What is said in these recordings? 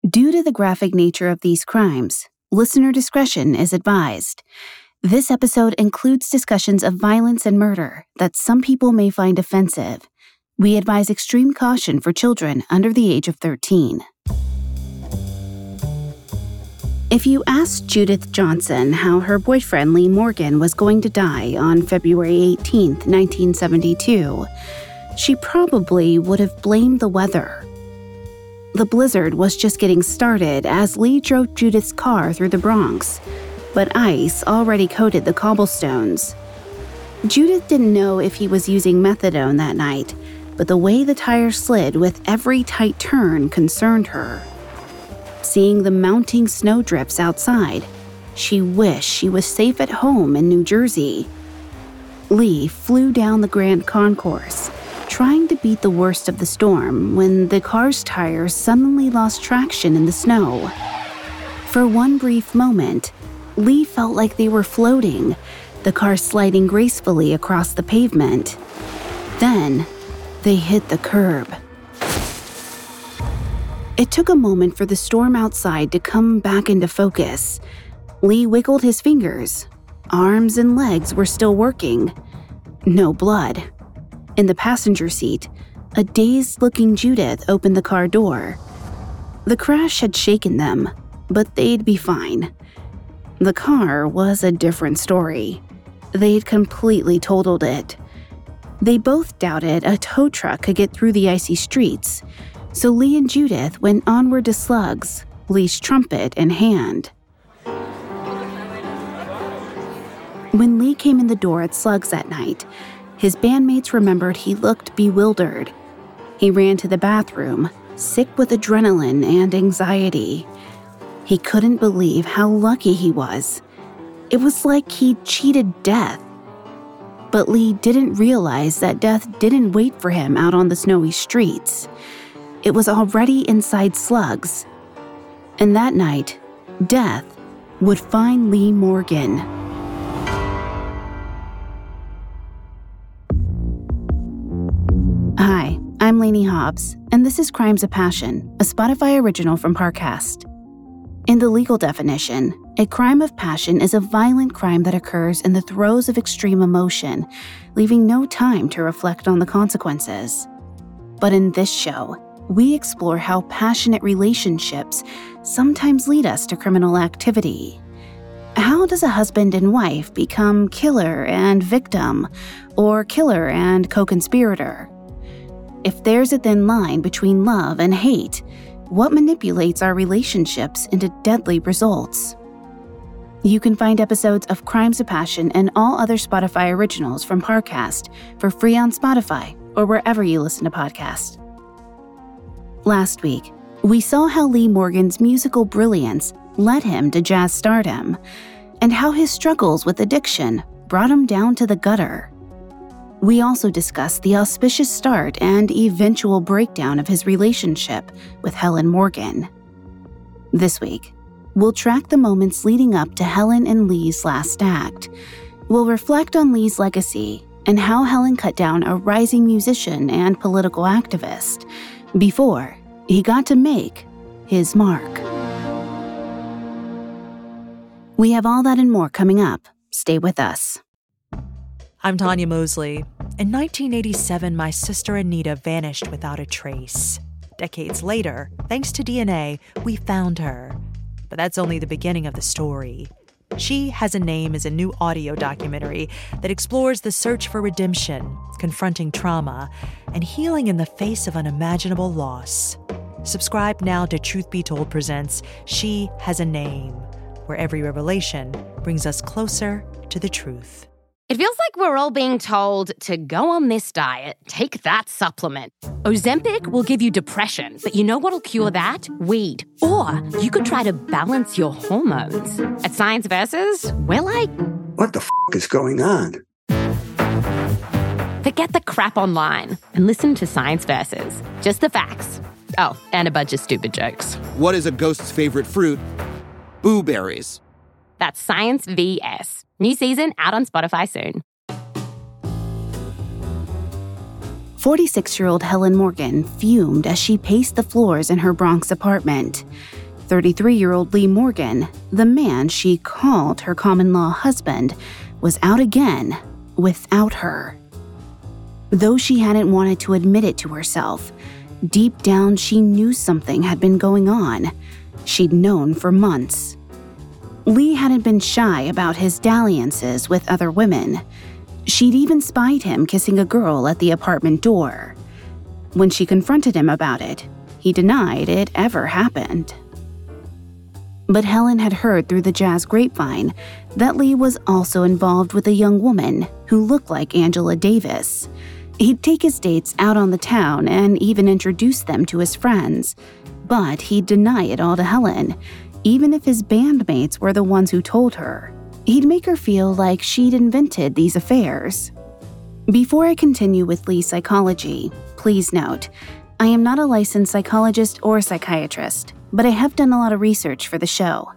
Due to the graphic nature of these crimes, listener discretion is advised. This episode includes discussions of violence and murder that some people may find offensive. We advise extreme caution for children under the age of 13. If you asked Judith Johnson how her boyfriend Lee Morgan was going to die on February 18, 1972, she probably would have blamed the weather. The blizzard was just getting started as Lee drove Judith's car through the Bronx, but ice already coated the cobblestones. Judith didn't know if he was using methadone that night, but the way the tire slid with every tight turn concerned her. Seeing the mounting snowdrifts outside, she wished she was safe at home in New Jersey. Lee flew down the Grand Concourse, trying to beat the worst of the storm when the car's tires suddenly lost traction in the snow. For one brief moment, Lee felt like they were floating, the car sliding gracefully across the pavement. Then, they hit the curb. It took a moment for the storm outside to come back into focus. Lee wiggled his fingers. Arms and legs were still working. No blood. In the passenger seat, a dazed-looking Judith opened the car door. The crash had shaken them, but they'd be fine. The car was a different story. They'd completely totaled it. They both doubted a tow truck could get through the icy streets, so Lee and Judith went onward to Slugs, Lee's trumpet in hand. When Lee came in the door at Slugs that night, his bandmates remembered he looked bewildered. He ran to the bathroom, sick with adrenaline and anxiety. He couldn't believe how lucky he was. It was like he'd cheated death. But Lee didn't realize that death didn't wait for him out on the snowy streets. It was already inside Slugs. And that night, death would find Lee Morgan. Hi, I'm Lainey Hobbs, and this is Crimes of Passion, a Spotify original from Parcast. In the legal definition, a crime of passion is a violent crime that occurs in the throes of extreme emotion, leaving no time to reflect on the consequences. But in this show, we explore how passionate relationships sometimes lead us to criminal activity. How does a husband and wife become killer and victim, or killer and co-conspirator? If there's a thin line between love and hate, what manipulates our relationships into deadly results? You can find episodes of Crimes of Passion and all other Spotify originals from Parcast for free on Spotify or wherever you listen to podcasts. Last week, we saw how Lee Morgan's musical brilliance led him to jazz stardom, and how his struggles with addiction brought him down to the gutter. We also discussed the auspicious start and eventual breakdown of his relationship with Helen Morgan. This week, we'll track the moments leading up to Helen and Lee's last act. We'll reflect on Lee's legacy and how Helen cut down a rising musician and political activist before he got to make his mark. We have all that and more coming up. Stay with us. I'm Tanya Mosley. In 1987, my sister Anita vanished without a trace. Decades later, thanks to DNA, we found her. But that's only the beginning of the story. She Has a Name is a new audio documentary that explores the search for redemption, confronting trauma, and healing in the face of unimaginable loss. Subscribe now to Truth Be Told presents She Has a Name, where every revelation brings us closer to the truth. It feels like we're all being told to go on this diet, take that supplement. Ozempic will give you depression, but you know what'll cure that? Weed. Or you could try to balance your hormones. At Science Versus, we're like, what the is going on? Forget the crap online and listen to Science Versus. Just the facts. Oh, and a bunch of stupid jokes. What is a ghost's favorite fruit? Blueberries. That's Science VS. New season out on Spotify soon. 46-year-old Helen Morgan fumed as she paced the floors in her Bronx apartment. 33-year-old Lee Morgan, the man she called her common-law husband, was out again without her. Though she hadn't wanted to admit it to herself, deep down she knew something had been going on. She'd known for months. Lee hadn't been shy about his dalliances with other women. She'd even spied him kissing a girl at the apartment door. When she confronted him about it, he denied it ever happened. But Helen had heard through the jazz grapevine that Lee was also involved with a young woman who looked like Angela Davis. He'd take his dates out on the town and even introduce them to his friends, but he'd deny it all to Helen, even if his bandmates were the ones who told her. He'd make her feel like she'd invented these affairs. Before I continue with Lee's psychology, please note, I am not a licensed psychologist or psychiatrist, but I have done a lot of research for the show.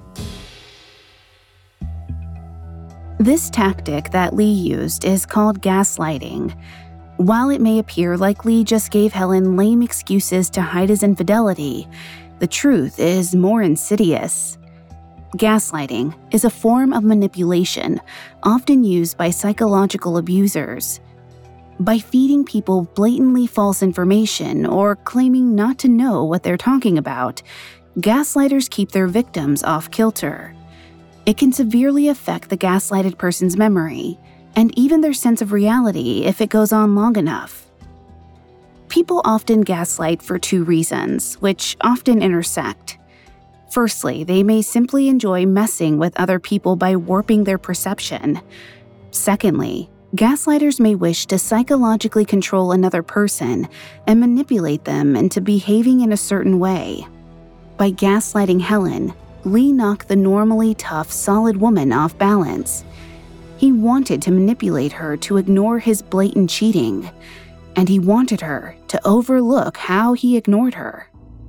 This tactic that Lee used is called gaslighting. While it may appear like Lee just gave Helen lame excuses to hide his infidelity, the truth is more insidious. Gaslighting is a form of manipulation often used by psychological abusers. By feeding people blatantly false information or claiming not to know what they're talking about, gaslighters keep their victims off kilter. It can severely affect the gaslighted person's memory and even their sense of reality if it goes on long enough. People often gaslight for two reasons, which often intersect. Firstly, they may simply enjoy messing with other people by warping their perception. Secondly, gaslighters may wish to psychologically control another person and manipulate them into behaving in a certain way. By gaslighting Helen, Lee knocked the normally tough, solid woman off balance. He wanted to manipulate her to ignore his blatant cheating, and he wanted her to overlook how he ignored her.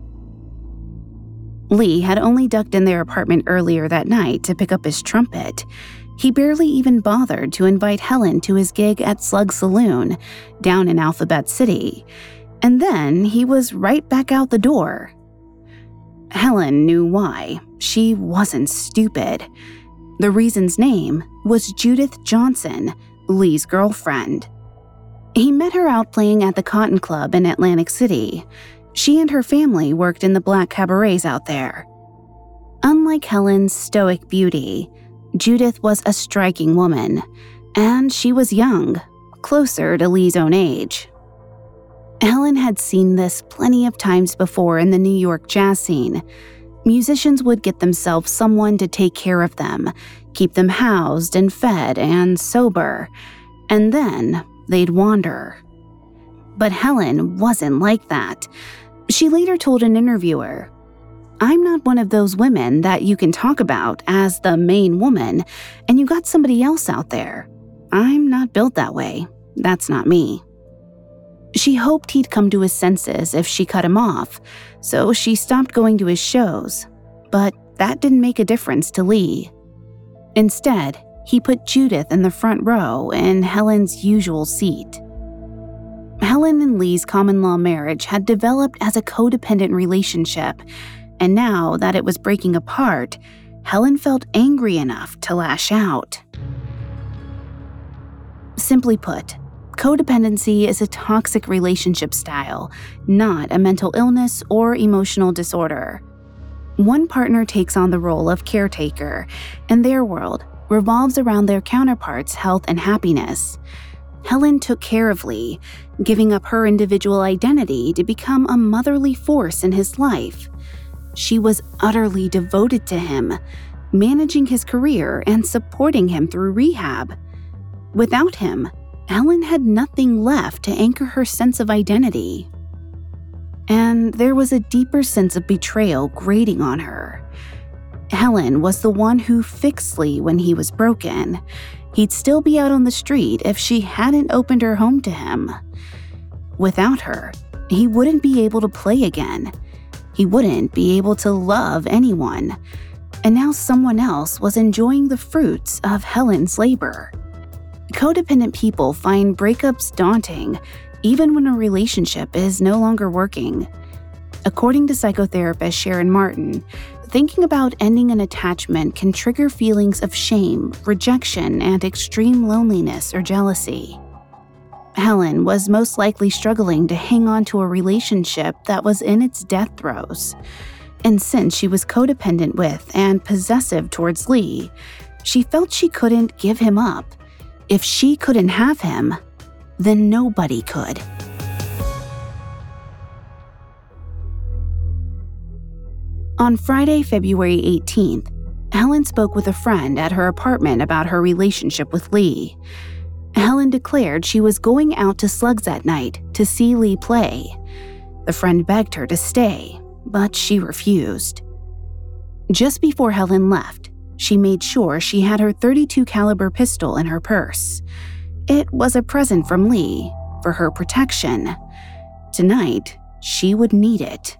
Lee had only ducked in their apartment earlier that night to pick up his trumpet. He barely even bothered to invite Helen to his gig at Slug Saloon, down in Alphabet City, and then he was right back out the door. Helen knew why. She wasn't stupid. The reason's name was Judith Johnson, Lee's girlfriend. He met her out playing at the Cotton Club in Atlantic City. She and her family worked in the black cabarets out there. Unlike Helen's stoic beauty, Judith was a striking woman, and she was young, closer to Lee's own age. Helen had seen this plenty of times before in the New York jazz scene. Musicians would get themselves someone to take care of them, keep them housed and fed and sober, and then they'd wander. But Helen wasn't like that. She later told an interviewer, "I'm not one of those women that you can talk about as the main woman, and you got somebody else out there. I'm not built that way. That's not me." She hoped he'd come to his senses if she cut him off, so she stopped going to his shows. But that didn't make a difference to Lee. Instead, he put Judith in the front row in Helen's usual seat. Helen and Lee's common-law marriage had developed as a codependent relationship, and now that it was breaking apart, Helen felt angry enough to lash out. Simply put, codependency is a toxic relationship style, not a mental illness or emotional disorder. One partner takes on the role of caretaker, and their world revolves around their counterpart's health and happiness. Helen took care of Lee, giving up her individual identity to become a motherly force in his life. She was utterly devoted to him, managing his career and supporting him through rehab. Without him, Helen had nothing left to anchor her sense of identity. And there was a deeper sense of betrayal grating on her. Helen was the one who fixed Lee when he was broken. He'd still be out on the street if she hadn't opened her home to him. Without her, he wouldn't be able to play again. He wouldn't be able to love anyone. And now someone else was enjoying the fruits of Helen's labor. Codependent people find breakups daunting, even when a relationship is no longer working. According to psychotherapist Sharon Martin, thinking about ending an attachment can trigger feelings of shame, rejection, and extreme loneliness or jealousy. Helen was most likely struggling to hang on to a relationship that was in its death throes. And since she was codependent with and possessive towards Lee, she felt she couldn't give him up. If she couldn't have him, then nobody could. On Friday, February 18th, Helen spoke with a friend at her apartment about her relationship with Lee. Helen declared she was going out to Slugs that night to see Lee play. The friend begged her to stay, but she refused. Just before Helen left, she made sure she had her .32 caliber pistol in her purse. It was a present from Lee for her protection. Tonight, she would need it.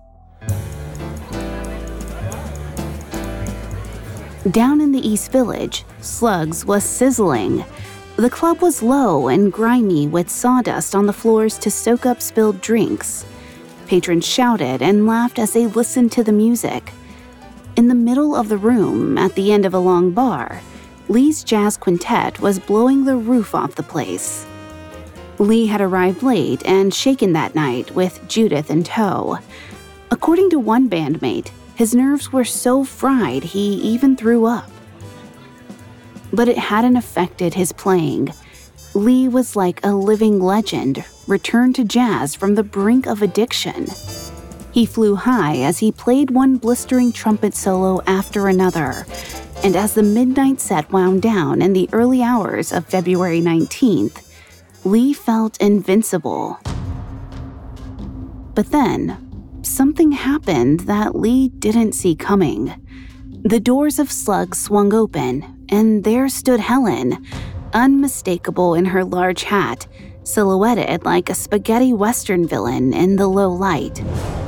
Down in the East Village, Slugs was sizzling. The club was low and grimy with sawdust on the floors to soak up spilled drinks. Patrons shouted and laughed as they listened to the music. In the middle of the room, at the end of a long bar, Lee's jazz quintet was blowing the roof off the place. Lee had arrived late and shaken that night with Judith in tow. According to one bandmate, his nerves were so fried he even threw up. But it hadn't affected his playing. Lee was like a living legend, returned to jazz from the brink of addiction. He flew high as he played one blistering trumpet solo after another, and as the midnight set wound down in the early hours of February 19th, Lee felt invincible. But then, something happened that Lee didn't see coming. The doors of Slugs swung open, and there stood Helen, unmistakable in her large hat, silhouetted like a spaghetti western villain in the low light.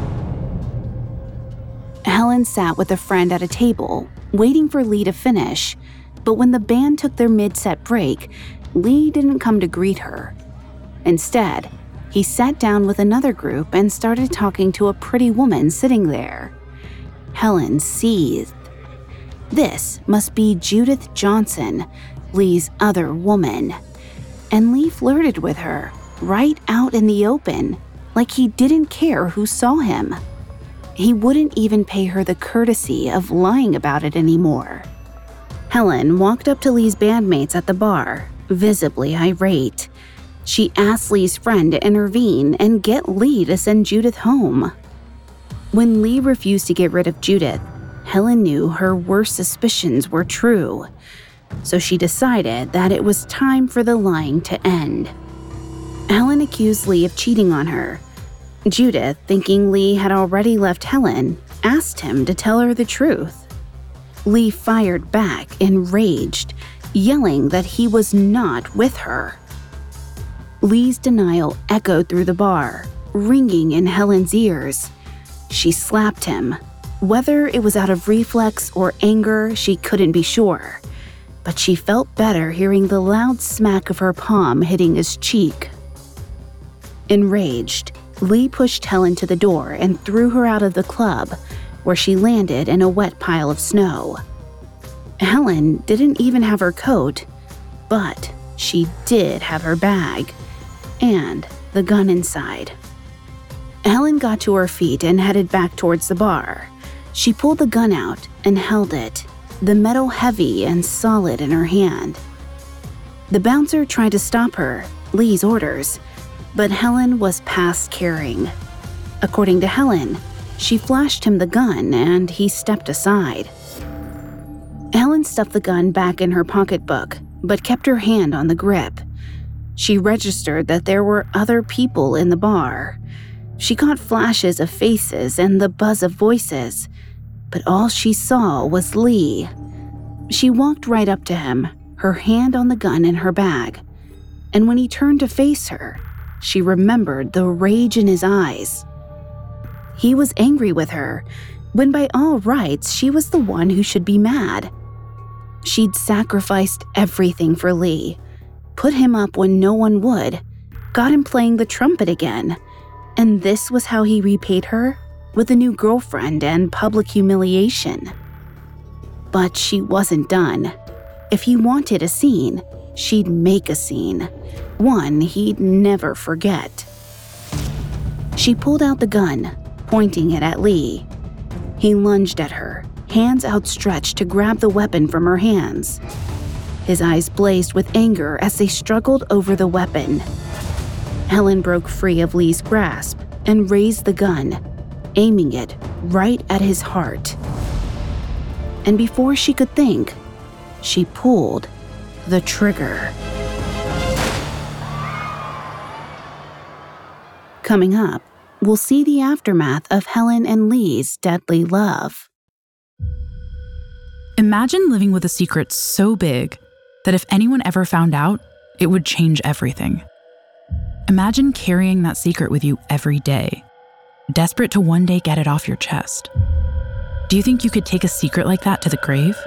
Helen sat with a friend at a table, waiting for Lee to finish, but when the band took their mid-set break, Lee didn't come to greet her. Instead, he sat down with another group and started talking to a pretty woman sitting there. Helen seethed. This must be Judith Johnson, Lee's other woman. And Lee flirted with her, right out in the open, like he didn't care who saw him. He wouldn't even pay her the courtesy of lying about it anymore. Helen walked up to Lee's bandmates at the bar, visibly irate. She asked Lee's friend to intervene and get Lee to send Judith home. When Lee refused to get rid of Judith, Helen knew her worst suspicions were true. So she decided that it was time for the lying to end. Helen accused Lee of cheating on her. Judith, thinking Lee had already left Helen, asked him to tell her the truth. Lee fired back, enraged, yelling that he was not with her. Lee's denial echoed through the bar, ringing in Helen's ears. She slapped him. Whether it was out of reflex or anger, she couldn't be sure. But she felt better hearing the loud smack of her palm hitting his cheek. Enraged, Lee pushed Helen to the door and threw her out of the club, where she landed in a wet pile of snow. Helen didn't even have her coat, but she did have her bag and the gun inside. Helen got to her feet and headed back towards the bar. She pulled the gun out and held it, the metal heavy and solid in her hand. The bouncer tried to stop her, Lee's orders, but Helen was past caring. According to Helen, she flashed him the gun and he stepped aside. Helen stuffed the gun back in her pocketbook, but kept her hand on the grip. She registered that there were other people in the bar. She caught flashes of faces and the buzz of voices, but all she saw was Lee. She walked right up to him, her hand on the gun in her bag, and when he turned to face her, she remembered the rage in his eyes. He was angry with her, when by all rights she was the one who should be mad. She'd sacrificed everything for Lee, put him up when no one would, got him playing the trumpet again. And this was how he repaid her? With a new girlfriend and public humiliation. But she wasn't done. If he wanted a scene, she'd make a scene. One he'd never forget. She pulled out the gun, pointing it at Lee. He lunged at her, hands outstretched to grab the weapon from her hands. His eyes blazed with anger as they struggled over the weapon. Helen broke free of Lee's grasp and raised the gun, aiming it right at his heart. And before she could think, she pulled the trigger. Coming up, we'll see the aftermath of Helen and Lee's deadly love. Imagine living with a secret so big that if anyone ever found out, it would change everything. Imagine carrying that secret with you every day, desperate to one day get it off your chest. Do you think you could take a secret like that to the grave?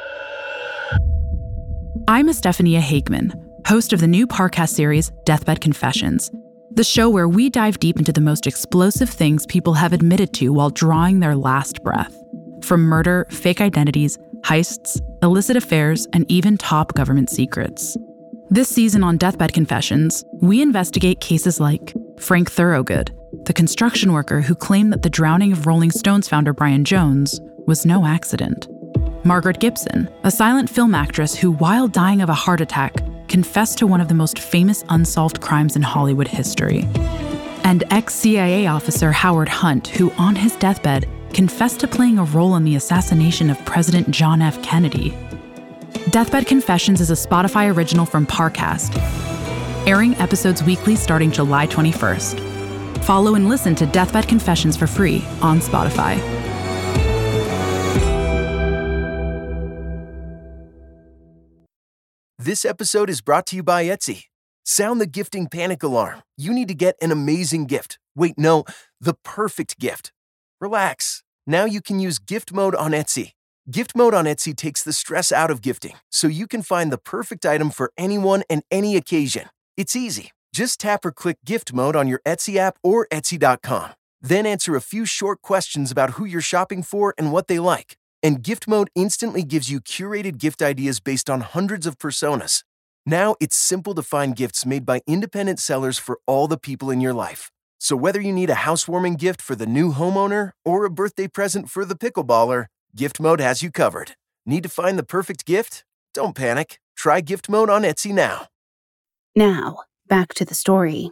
I'm Estefania Hageman, host of the new Parcast series, Deathbed Confessions, the show where we dive deep into the most explosive things people have admitted to while drawing their last breath. From murder, fake identities, heists, illicit affairs, and even top government secrets. This season on Deathbed Confessions, we investigate cases like Frank Thorogood, the construction worker who claimed that the drowning of Rolling Stones founder Brian Jones was no accident. Margaret Gibson, a silent film actress who, while dying of a heart attack, confessed to one of the most famous unsolved crimes in Hollywood history. And ex-CIA officer Howard Hunt, who on his deathbed confessed to playing a role in the assassination of President John F. Kennedy. Deathbed Confessions is a Spotify original from Parcast, airing episodes weekly starting July 21st. Follow and listen to Deathbed Confessions for free on Spotify. This episode is brought to you by Etsy. Sound the gifting panic alarm. You need to get an amazing gift. Wait, no, the perfect gift. Relax. Now you can use gift mode on Etsy. Gift mode on Etsy takes the stress out of gifting, so you can find the perfect item for anyone and any occasion. It's easy. Just tap or click gift mode on your Etsy app or Etsy.com. Then answer a few short questions about who you're shopping for and what they like. And gift mode instantly gives you curated gift ideas based on hundreds of personas. Now it's simple to find gifts made by independent sellers for all the people in your life. So whether you need a housewarming gift for the new homeowner or a birthday present for the pickleballer, Gift Mode has you covered. Need to find the perfect gift? Don't panic. Try Gift Mode on Etsy now. Now, back to the story.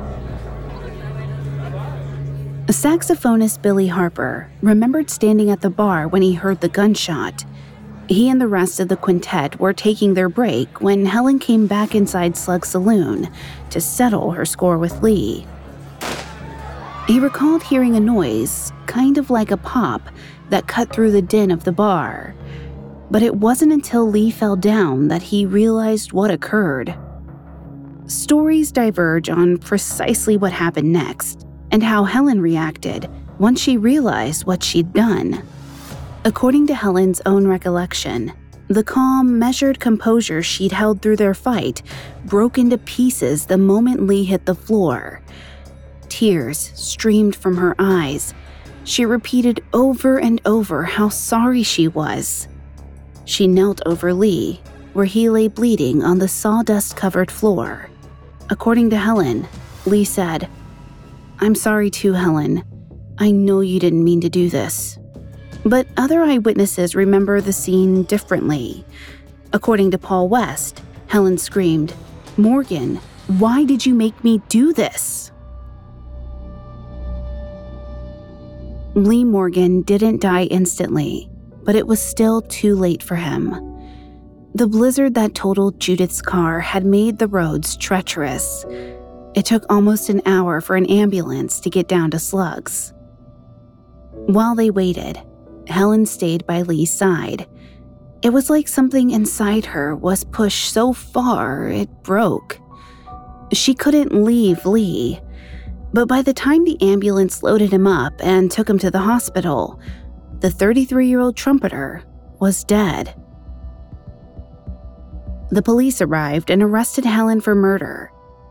Saxophonist Billy Harper remembered standing at the bar when he heard the gunshot. He and the rest of the quintet were taking their break when Helen came back inside Slug's saloon to settle her score with Lee. He recalled hearing a noise, kind of like a pop, that cut through the din of the bar. But it wasn't until Lee fell down that he realized what occurred. Stories diverge on precisely what happened next, and how Helen reacted once she realized what she'd done. According to Helen's own recollection, the calm, measured composure she'd held through their fight broke into pieces the moment Lee hit the floor. Tears streamed from her eyes. She repeated over and over how sorry she was. She knelt over Lee, where he lay bleeding on the sawdust-covered floor. According to Helen, Lee said, "I'm sorry too, Helen. I know you didn't mean to do this." But other eyewitnesses remember the scene differently. According to Paul West, Helen screamed, "Morgan, why did you make me do this?" Lee Morgan didn't die instantly, but it was still too late for him. The blizzard that totaled Judith's car had made the roads treacherous. It took almost an hour for an ambulance to get down to Slug's. While they waited, Helen stayed by Lee's side. It was like something inside her was pushed so far it broke. She couldn't leave Lee. But by the time the ambulance loaded him up and took him to the hospital, the 33-year-old trumpeter was dead. The police arrived and arrested Helen for murder.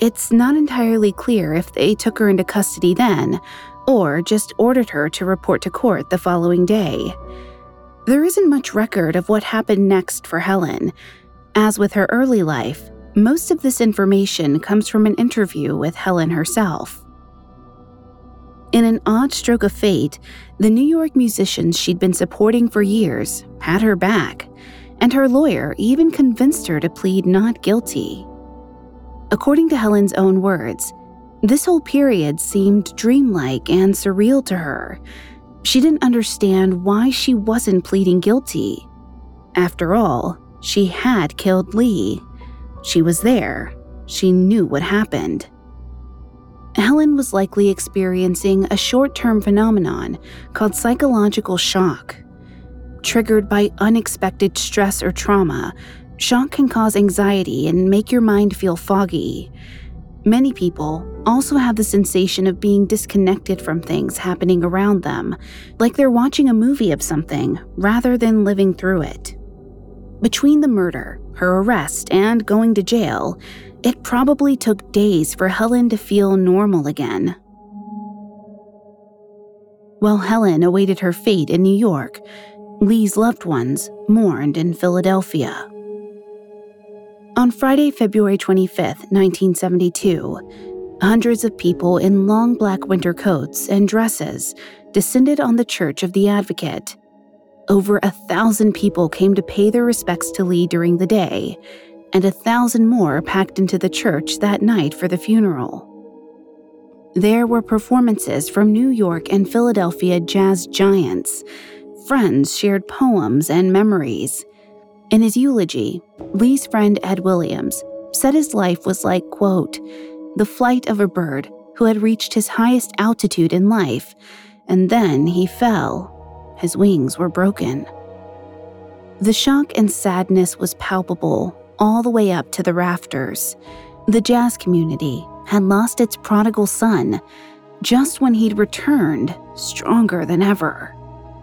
it's not entirely clear if they took her into custody then, or just ordered her to report to court the following day. There isn't much record of what happened next for Helen. As with her early life, most of this information comes from an interview with Helen herself. In an odd stroke of fate, the New York musicians she'd been supporting for years had her back, and her lawyer even convinced her to plead not guilty. According to Helen's own words, this whole period seemed dreamlike and surreal to her. She didn't understand why she wasn't pleading guilty. After all, she had killed Lee. She was there. She knew what happened. Helen was likely experiencing a short-term phenomenon called psychological shock. Triggered by unexpected stress or trauma, shock can cause anxiety and make your mind feel foggy. Many people also have the sensation of being disconnected from things happening around them, like they're watching a movie of something rather than living through it. Between the murder, her arrest, and going to jail, it probably took days for Helen to feel normal again. While Helen awaited her fate in New York, Lee's loved ones mourned in Philadelphia. On Friday, February 25, 1972, hundreds of people in long black winter coats and dresses descended on the Church of the Advocate. Over 1,000 people came to pay their respects to Lee during the day, and 1,000 more packed into the church that night for the funeral. There were performances from New York and Philadelphia jazz giants. Friends shared poems and memories. In his eulogy, Lee's friend Ed Williams said his life was like, quote, the flight of a bird who had reached his highest altitude in life, and then he fell. His wings were broken. The shock and sadness was palpable all the way up to the rafters. The jazz community had lost its prodigal son just when he'd returned stronger than ever.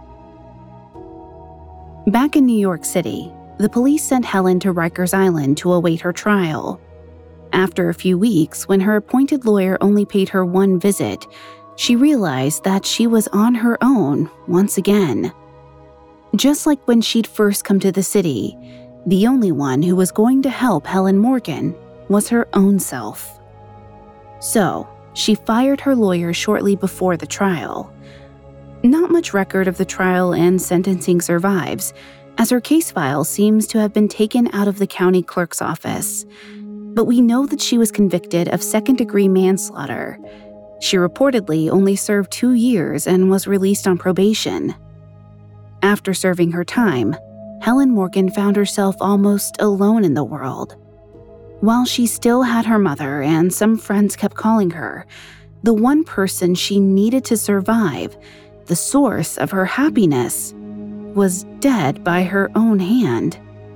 Back in New York City, the police sent Helen to Rikers Island to await her trial. After a few weeks, when her appointed lawyer only paid her one visit, she realized that she was on her own once again. Just like when she'd first come to the city, the only one who was going to help Helen Morgan was her own self. So, she fired her lawyer shortly before the trial. Not much record of the trial and sentencing survives, as her case file seems to have been taken out of the county clerk's office. But we know that she was convicted of second-degree manslaughter. She reportedly only served 2 years and was released on probation. After serving her time, Helen Morgan found herself almost alone in the world. While she still had her mother and some friends kept calling her, the one person she needed to survive, the source of her happiness, was dead by her own hand.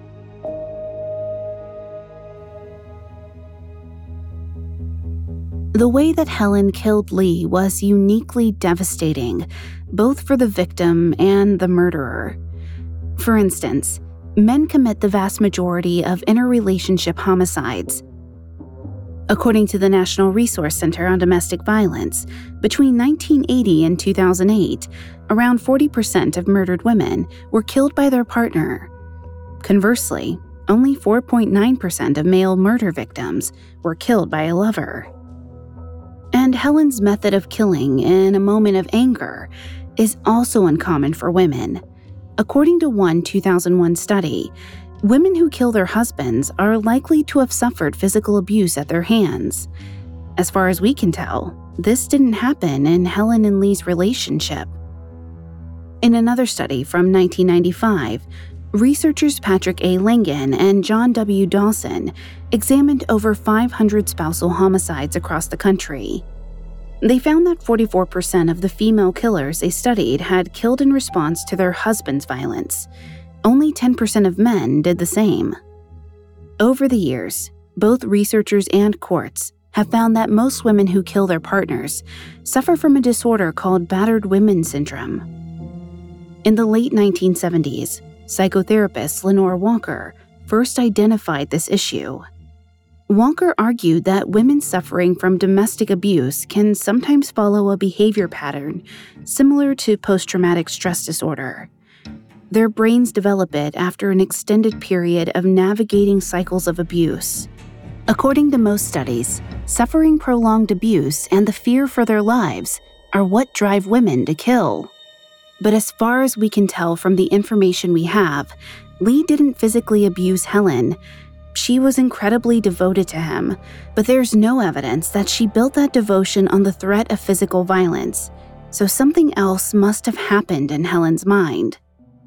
The way that Helen killed Lee was uniquely devastating, both for the victim and the murderer. For instance, men commit the vast majority of interrelationship homicides. According to the National Resource Center on Domestic Violence, between 1980 and 2008, around 40% of murdered women were killed by their partner. Conversely, only 4.9% of male murder victims were killed by a lover. And Helen's method of killing in a moment of anger is also uncommon for women. According to one 2001 study, women who kill their husbands are likely to have suffered physical abuse at their hands. As far as we can tell, this didn't happen in Helen and Lee's relationship. In another study from 1995, researchers Patrick A. Langen and John W. Dawson examined over 500 spousal homicides across the country. They found that 44% of the female killers they studied had killed in response to their husband's violence. Only 10% of men did the same. Over the years, both researchers and courts have found that most women who kill their partners suffer from a disorder called battered women syndrome. In the late 1970s, psychotherapist Lenore Walker first identified this issue. Walker argued that women suffering from domestic abuse can sometimes follow a behavior pattern similar to post-traumatic stress disorder. Their brains develop it after an extended period of navigating cycles of abuse. According to most studies, suffering prolonged abuse and the fear for their lives are what drive women to kill. But as far as we can tell from the information we have, Lee didn't physically abuse Helen. She was incredibly devoted to him, but there's no evidence that she built that devotion on the threat of physical violence, so something else must have happened in Helen's mind.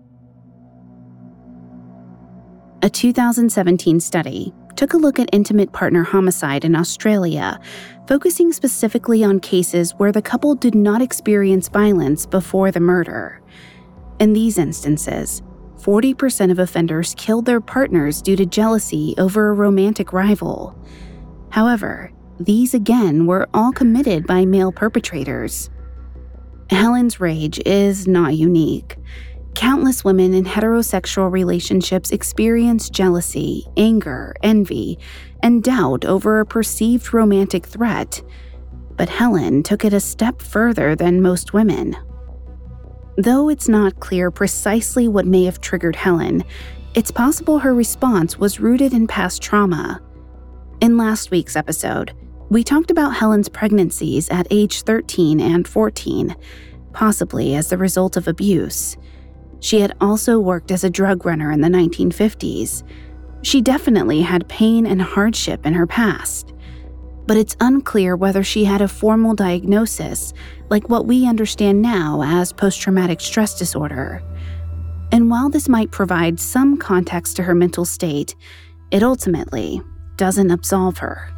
A 2017 study took a look at intimate partner homicide in Australia, focusing specifically on cases where the couple did not experience violence before the murder. In these instances, 40% of offenders killed their partners due to jealousy over a romantic rival. However, these again were all committed by male perpetrators. Helen's rage is not unique. Countless women in heterosexual relationships experience jealousy, anger, envy, and doubt over a perceived romantic threat. But Helen took it a step further than most women. Though it's not clear precisely what may have triggered Helen, it's possible her response was rooted in past trauma. In last week's episode, we talked about Helen's pregnancies at age 13 and 14, possibly as the result of abuse. She had also worked as a drug runner in the 1950s. She definitely had pain and hardship in her past. But it's unclear whether she had a formal diagnosis, like what we understand now as post-traumatic stress disorder. And while this might provide some context to her mental state, it ultimately doesn't absolve her.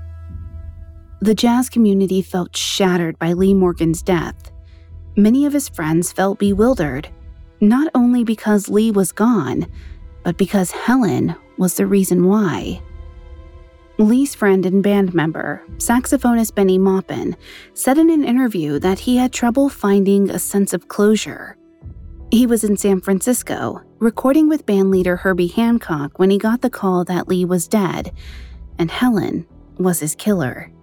The jazz community felt shattered by Lee Morgan's death. Many of his friends felt bewildered, not only because Lee was gone, but because Helen was the reason why. Lee's friend and band member, saxophonist Benny Maupin, said in an interview that he had trouble finding a sense of closure. He was in San Francisco, recording with bandleader Herbie Hancock when he got the call that Lee was dead, and Helen was his killer.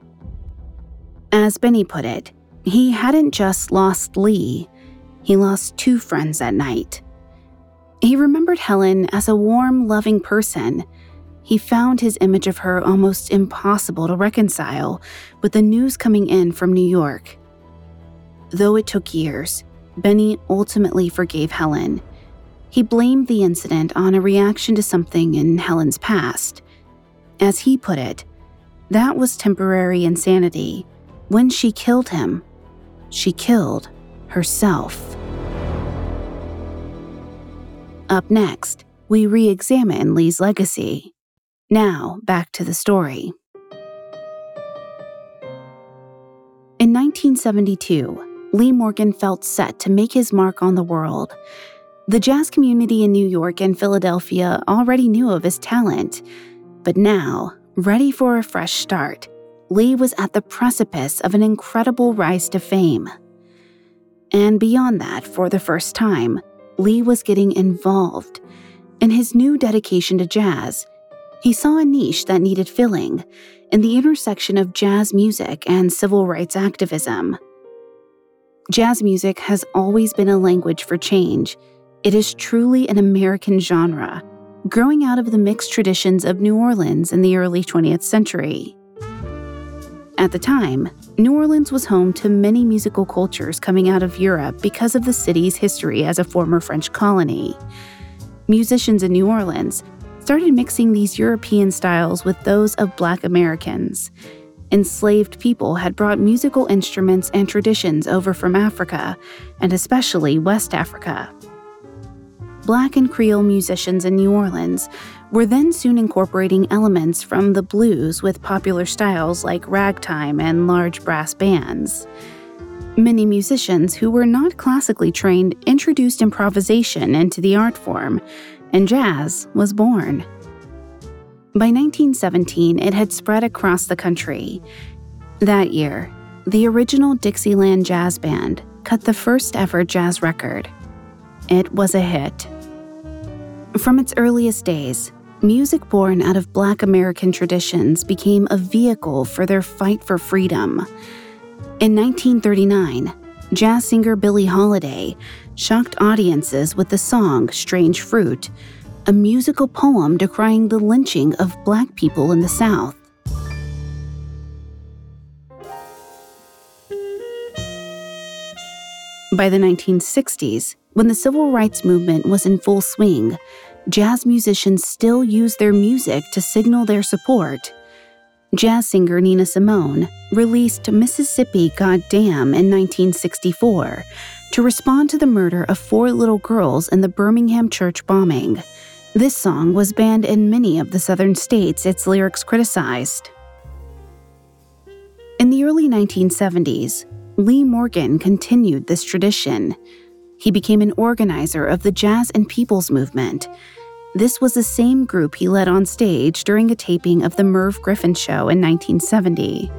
As Benny put it, he hadn't just lost Lee, he lost two friends that night. He remembered Helen as a warm, loving person. He found his image of her almost impossible to reconcile with the news coming in from New York. Though it took years, Benny ultimately forgave Helen. He blamed the incident on a reaction to something in Helen's past. As he put it, that was temporary insanity. When she killed him, she killed herself. Up next, we re-examine Lee's legacy. Now, back to the story. In 1972, Lee Morgan felt set to make his mark on the world. The jazz community in New York and Philadelphia already knew of his talent, but now, ready for a fresh start, Lee was at the precipice of an incredible rise to fame. And beyond that, for the first time, Lee was getting involved. In his new dedication to jazz, he saw a niche that needed filling in the intersection of jazz music and civil rights activism. Jazz music has always been a language for change. It is truly an American genre, growing out of the mixed traditions of New Orleans in the early 20th century. At the time, New Orleans was home to many musical cultures coming out of Europe because of the city's history as a former French colony. Musicians in New Orleans started mixing these European styles with those of Black Americans. Enslaved people had brought musical instruments and traditions over from Africa, and especially West Africa. Black and Creole musicians in New Orleans were then soon incorporating elements from the blues with popular styles like ragtime and large brass bands. Many musicians who were not classically trained introduced improvisation into the art form, and jazz was born. By 1917, it had spread across the country. That year, the original Dixieland Jazz Band cut the first ever jazz record. It was a hit. From its earliest days, music born out of Black American traditions became a vehicle for their fight for freedom. In 1939, jazz singer Billie Holiday shocked audiences with the song Strange Fruit, a musical poem decrying the lynching of Black people in the South. By the 1960s, when the civil rights movement was in full swing, jazz musicians still used their music to signal their support. Jazz singer Nina Simone released Mississippi Goddam in 1964 to respond to the murder of 4 little girls in the Birmingham church bombing. This song was banned in many of the southern states its lyrics criticized. In the early 1970s, Lee Morgan continued this tradition. He became an organizer of the Jazz and Peoples movement. This was the same group he led on stage during a taping of the Merv Griffin Show in 1970.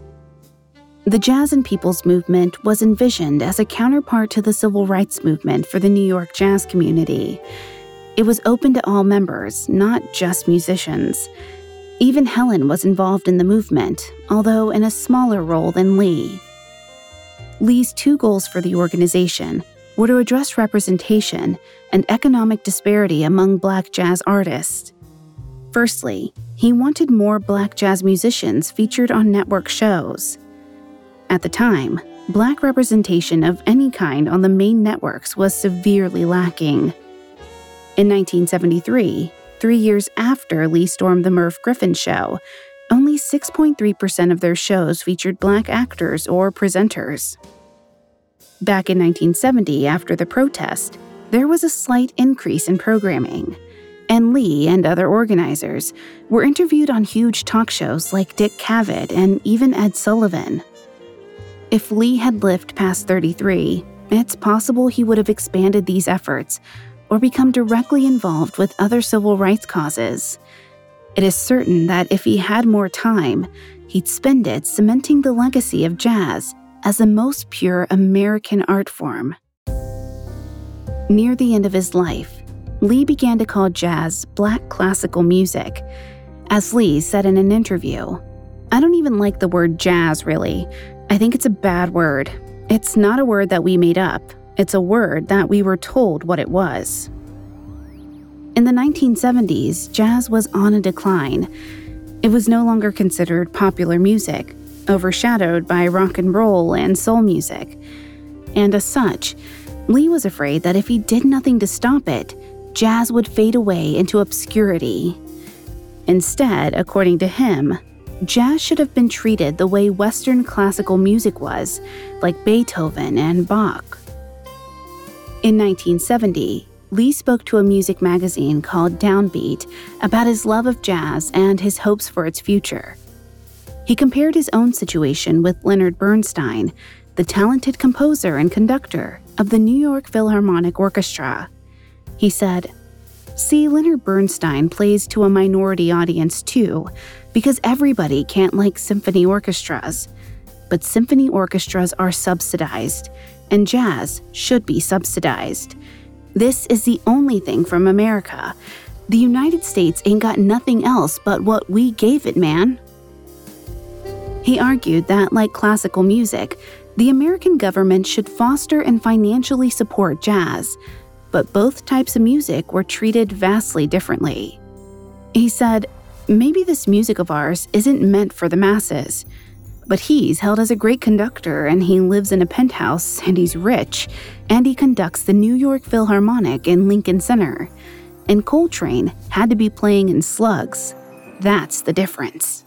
The Jazz and Peoples movement was envisioned as a counterpart to the civil rights movement for the New York jazz community. It was open to all members, not just musicians. Even Helen was involved in the movement, although in a smaller role than Lee. Lee's 2 goals for the organization were to address representation and economic disparity among Black jazz artists. Firstly, he wanted more Black jazz musicians featured on network shows. At the time, Black representation of any kind on the main networks was severely lacking. In 1973, 3 years after Lee stormed the Merv Griffin Show, only 6.3% of their shows featured Black actors or presenters. Back in 1970, after the protest, there was a slight increase in programming, and Lee and other organizers were interviewed on huge talk shows like Dick Cavett and even Ed Sullivan. If Lee had lived past 33, it's possible he would have expanded these efforts or become directly involved with other civil rights causes. It is certain that if he had more time, he'd spend it cementing the legacy of jazz as the most pure American art form. Near the end of his life, Lee began to call jazz Black classical music. As Lee said in an interview, "I don't even like the word jazz, really. I think it's a bad word. It's not a word that we made up. It's a word that we were told what it was." In the 1970s, jazz was on a decline. It was no longer considered popular music, overshadowed by rock and roll and soul music. And as such, Lee was afraid that if he did nothing to stop it, jazz would fade away into obscurity. Instead, according to him, jazz should have been treated the way Western classical music was, like Beethoven and Bach. In 1970, Lee spoke to a music magazine called Downbeat about his love of jazz and his hopes for its future. He compared his own situation with Leonard Bernstein, the talented composer and conductor of the New York Philharmonic Orchestra. He said, "See, Leonard Bernstein plays to a minority audience too, because everybody can't like symphony orchestras. But symphony orchestras are subsidized, and jazz should be subsidized. This is the only thing from America. The United States ain't got nothing else but what we gave it, man." He argued that, like classical music, the American government should foster and financially support jazz, but both types of music were treated vastly differently. He said, "Maybe this music of ours isn't meant for the masses, but he's held as a great conductor, and he lives in a penthouse, and he's rich, and he conducts the New York Philharmonic in Lincoln Center. And Coltrane had to be playing in slugs. That's the difference."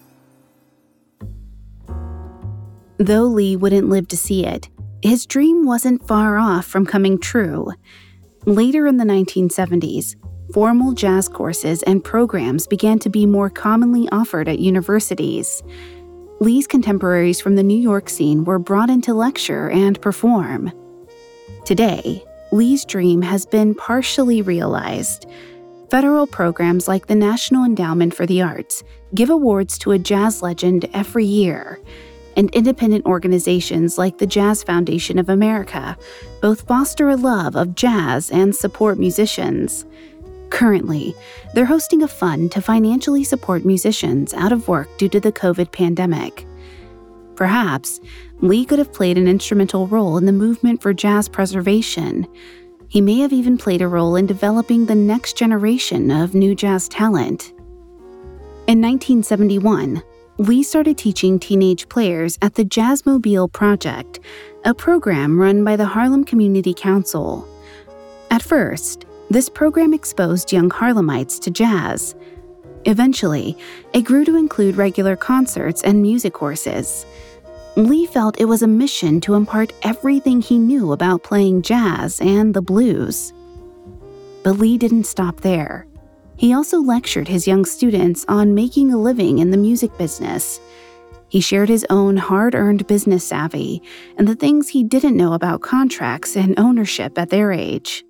Though Lee wouldn't live to see it, his dream wasn't far off from coming true. Later in the 1970s, formal jazz courses and programs began to be more commonly offered at universities. Lee's contemporaries from the New York scene were brought in to lecture and perform. Today, Lee's dream has been partially realized. Federal programs like the National Endowment for the Arts give awards to a jazz legend every year, and independent organizations like the Jazz Foundation of America both foster a love of jazz and support musicians. Currently, they're hosting a fund to financially support musicians out of work due to the COVID pandemic. Perhaps Lee could have played an instrumental role in the movement for jazz preservation. He may have even played a role in developing the next generation of new jazz talent. In 1971, Lee started teaching teenage players at the Jazzmobile Project, a program run by the Harlem Community Council. At first, this program exposed young Harlemites to jazz. Eventually, it grew to include regular concerts and music courses. Lee felt it was a mission to impart everything he knew about playing jazz and the blues. But Lee didn't stop there. He also lectured his young students on making a living in the music business. He shared his own hard-earned business savvy and the things he didn't know about contracts and ownership at their age.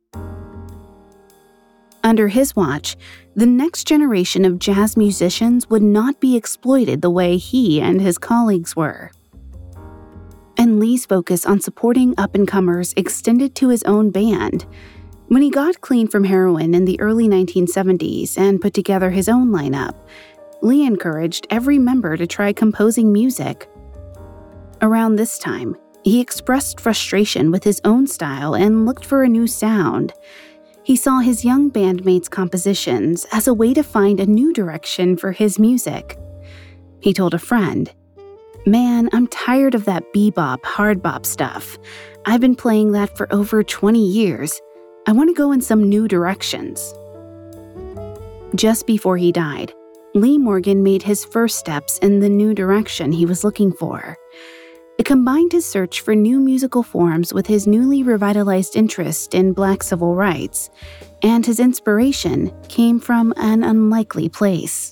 Under his watch, the next generation of jazz musicians would not be exploited the way he and his colleagues were. And Lee's focus on supporting up-and-comers extended to his own band. When he got clean from heroin in the early 1970s and put together his own lineup, Lee encouraged every member to try composing music. Around this time, he expressed frustration with his own style and looked for a new sound. He saw his young bandmates' compositions as a way to find a new direction for his music. He told a friend, "Man, I'm tired of that bebop, hard bop stuff. I've been playing that for over 20 years. I want to go in some new directions." Just before he died, Lee Morgan made his first steps in the new direction he was looking for. It combined his search for new musical forms with his newly revitalized interest in Black civil rights, and his inspiration came from an unlikely place.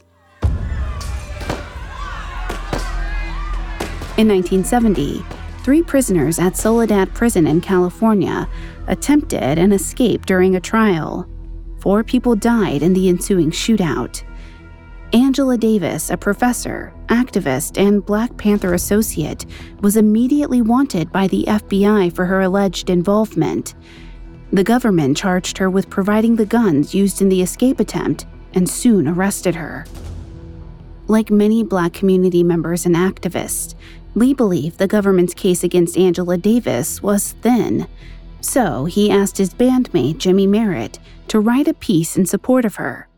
In 1970, 3 prisoners at Soledad Prison in California attempted an escape during a trial. 4 people died in the ensuing shootout. Angela Davis, a professor, activist, and Black Panther associate, was immediately wanted by the FBI for her alleged involvement. The government charged her with providing the guns used in the escape attempt and soon arrested her. Like many Black community members and activists, Lee believed the government's case against Angela Davis was thin, so he asked his bandmate Jimmy Merritt to write a piece in support of her.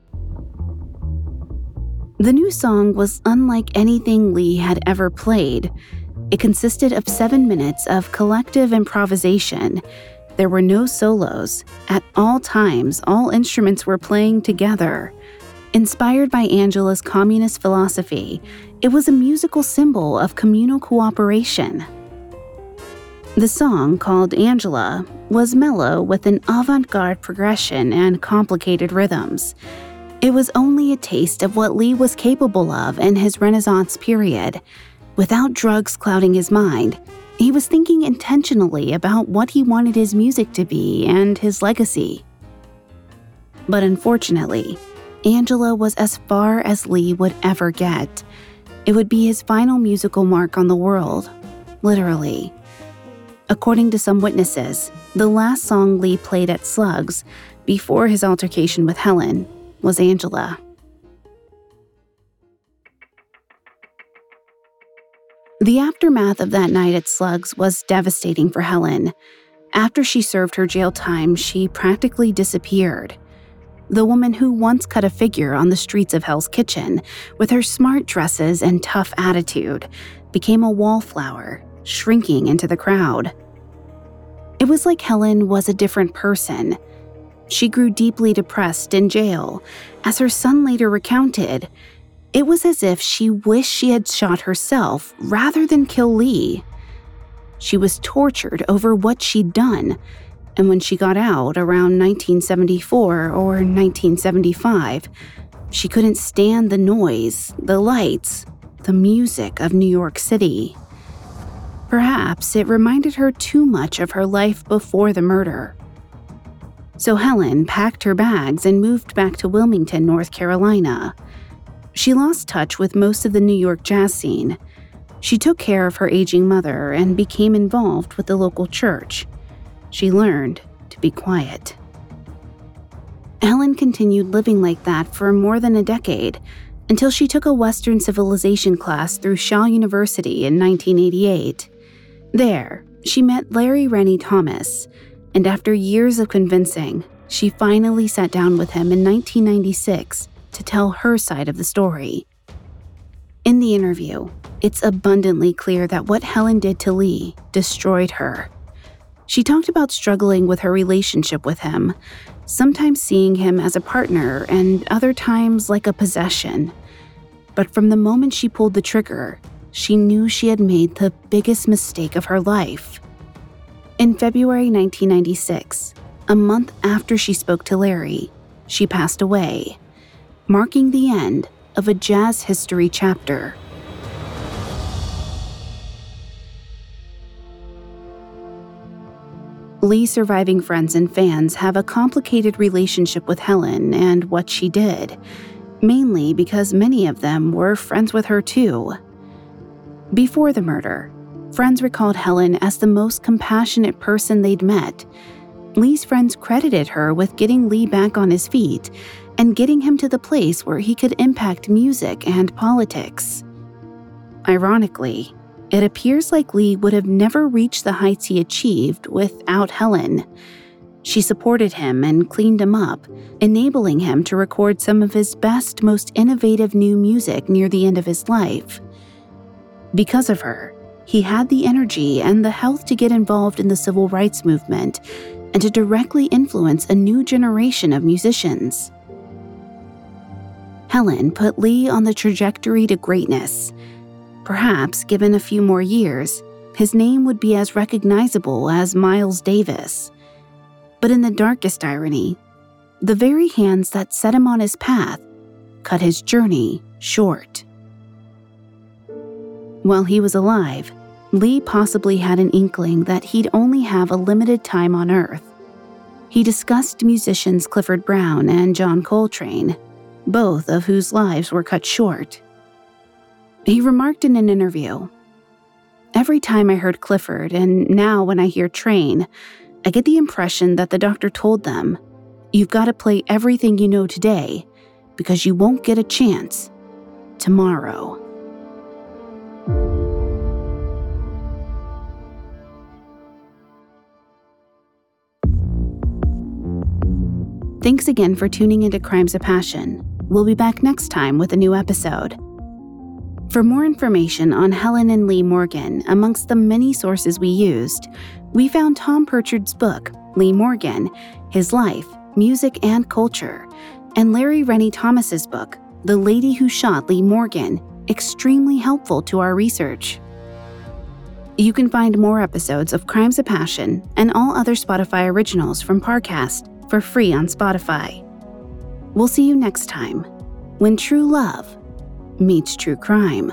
The new song was unlike anything Lee had ever played. It consisted of 7 minutes of collective improvisation. There were no solos. At all times, all instruments were playing together. Inspired by Angela's communist philosophy, it was a musical symbol of communal cooperation. The song, called Angela, was mellow with an avant-garde progression and complicated rhythms. It was only a taste of what Lee was capable of in his Renaissance period. Without drugs clouding his mind, he was thinking intentionally about what he wanted his music to be and his legacy. But unfortunately, Angela was as far as Lee would ever get. It would be his final musical mark on the world, literally. According to some witnesses, the last song Lee played at Slugs, before his altercation with Helen, was Angela. The aftermath of that night at Slugs was devastating for Helen. After she served her jail time, she practically disappeared. The woman who once cut a figure on the streets of Hell's Kitchen with her smart dresses and tough attitude became a wallflower, shrinking into the crowd. It was like Helen was a different person. She grew deeply depressed in jail. As her son later recounted, it was as if she wished she had shot herself rather than kill Lee. She was tortured over what she'd done, and when she got out around 1974 or 1975, she couldn't stand the noise, the lights, the music of New York City. Perhaps it reminded her too much of her life before the murder. So Helen packed her bags and moved back to Wilmington, North Carolina. She lost touch with most of the New York jazz scene. She took care of her aging mother and became involved with the local church. She learned to be quiet. Helen continued living like that for more than a decade, until she took a Western civilization class through Shaw University in 1988. There, she met Larry Rennie Thomas, and after years of convincing, she finally sat down with him in 1996 to tell her side of the story. In the interview, it's abundantly clear that what Helen did to Lee destroyed her. She talked about struggling with her relationship with him, sometimes seeing him as a partner and other times like a possession. But from the moment she pulled the trigger, she knew she had made the biggest mistake of her life. In February 1996, a month after she spoke to Larry, she passed away, marking the end of a jazz history chapter. Lee's surviving friends and fans have a complicated relationship with Helen and what she did, mainly because many of them were friends with her too. Before the murder, friends recalled Helen as the most compassionate person they'd met. Lee's friends credited her with getting Lee back on his feet and getting him to the place where he could impact music and politics. Ironically, it appears like Lee would have never reached the heights he achieved without Helen. She supported him and cleaned him up, enabling him to record some of his best, most innovative new music near the end of his life. Because of her, he had the energy and the health to get involved in the civil rights movement and to directly influence a new generation of musicians. Helen put Lee on the trajectory to greatness. Perhaps, given a few more years, his name would be as recognizable as Miles Davis. But in the darkest irony, the very hands that set him on his path cut his journey short. While he was alive, Lee possibly had an inkling that he'd only have a limited time on Earth. He discussed musicians Clifford Brown and John Coltrane, both of whose lives were cut short. He remarked in an interview, "Every time I heard Clifford, and now when I hear Train, I get the impression that the doctor told them, 'You've got to play everything you know today, because you won't get a chance tomorrow.'" Thanks again for tuning into Crimes of Passion. We'll be back next time with a new episode. For more information on Helen and Lee Morgan, amongst the many sources we used, we found Tom Pritchard's book, Lee Morgan, His Life, Music and Culture, and Larry Rennie Thomas's book, The Lady Who Shot Lee Morgan, extremely helpful to our research. You can find more episodes of Crimes of Passion and all other Spotify originals from Parcast for free on Spotify. We'll see you next time, when true love meets true crime.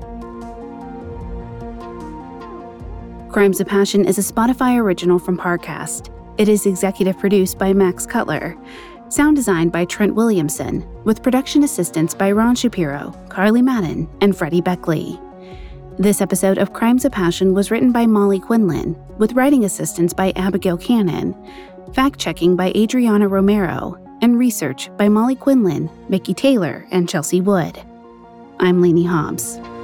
Crimes of Passion is a Spotify original from Parcast. It is executive produced by Max Cutler, sound designed by Trent Williamson, with production assistance by Ron Shapiro, Carly Madden, and Freddie Beckley. This episode of Crimes of Passion was written by Molly Quinlan, with writing assistance by Abigail Cannon, fact-checking by Adriana Romero, and research by Molly Quinlan, Mickey Taylor, and Chelsea Wood. I'm Lainey Hobbs.